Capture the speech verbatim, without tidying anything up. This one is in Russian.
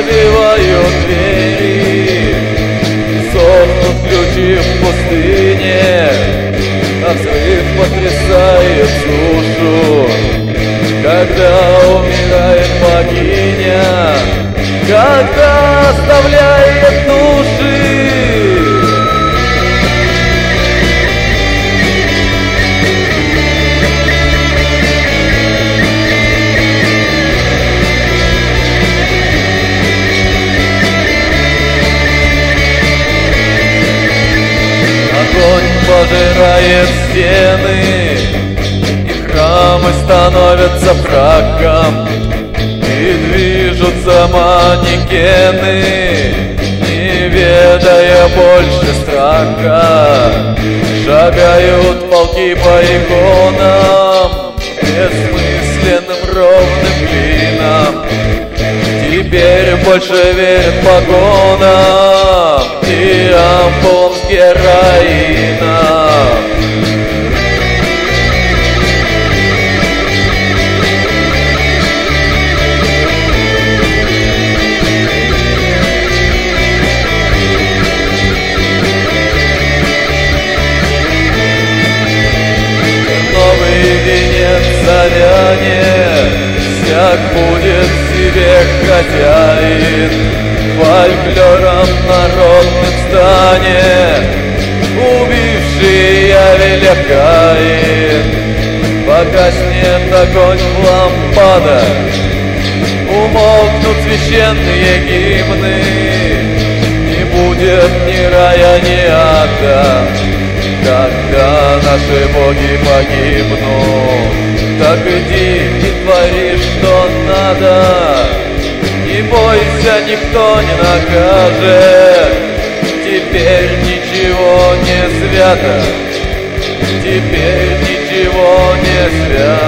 открывают двери, сохнут ключи в пустыне, а взрыв потрясает сушу. Когда умирает богиня, когда оставляет души. Огонь пожирает стены, и храмы становятся прахом, и движутся манекены, не ведая больше страха. Шагают полки по иконам, бессмысленным ровным клином. Теперь больше верят погонам и ампулам с героином. Новый венец зарянет, всяк будет себе хозяин, фольклором народным станет убивший Авеля Каин. Погаснет огонь в лампадах, умолкнут священные гимны, не будет ни рая, ни ада, когда наши боги погибнут. Так иди и твори, что надо, не бойся, никто не накажет. Теперь ничего не свято, теперь ничего не свято.